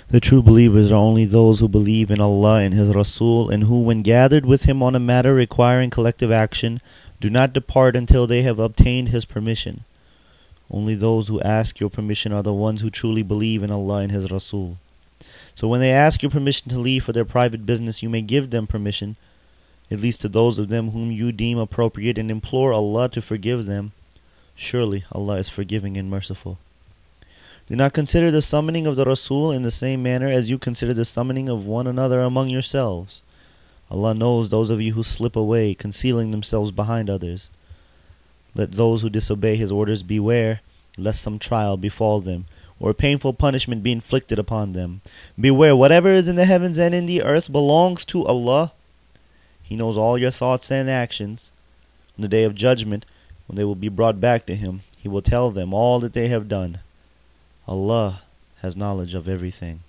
The true believers are only those who believe in Allah and His Rasul, and who, when gathered with Him on a matter requiring collective action, do not depart until they have obtained His permission. Only those who ask your permission are the ones who truly believe in Allah and His Rasul. So when they ask your permission to leave for their private business, you may give them permission, at least to those of them whom you deem appropriate, and implore Allah to forgive them. Surely Allah is forgiving and merciful. Do not consider the summoning of the Rasul in the same manner as you consider the summoning of one another among yourselves. Allah knows those of you who slip away, concealing themselves behind others. Let those who disobey His orders beware, lest some trial befall them, or painful punishment be inflicted upon them. Beware, whatever is in the heavens and in the earth belongs to Allah. He knows all your thoughts and actions. On the day of judgment, when they will be brought back to Him, He will tell them all that they have done. Allah has knowledge of everything.